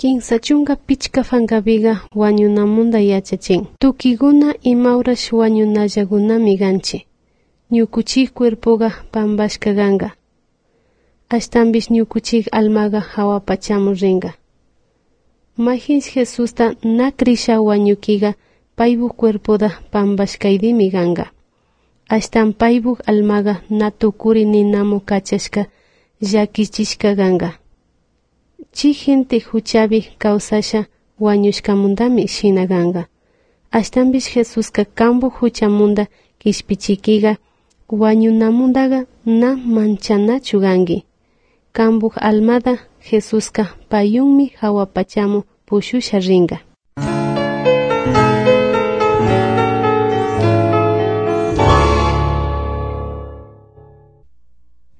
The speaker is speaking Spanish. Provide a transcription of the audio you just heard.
Kinsa chunka pichka fankapiqa wañunamunda yachachin. Tukiguna imaurash wañunallakunami ganchi. Ñukuchik cuerpoga pambashka ganga. Ashtambish ñukuchik almaga hawapachamu ringa. Majins Jesusta nakrisha wañukiga paibuk cuerpoda pambashkaydimi ganga. Ashtam paibuk almaga natukuri ninamu kachashka llakichishka ganga. Chi gente huchabi kausasha wañushkamundami shina ganga. Ashtambish Jesuska kambu huchamunda kishpichikiga wañunamundaga na manchanachu gangi. Kambuk almada Jesuska payunmi hawapachamu pushusha ringa.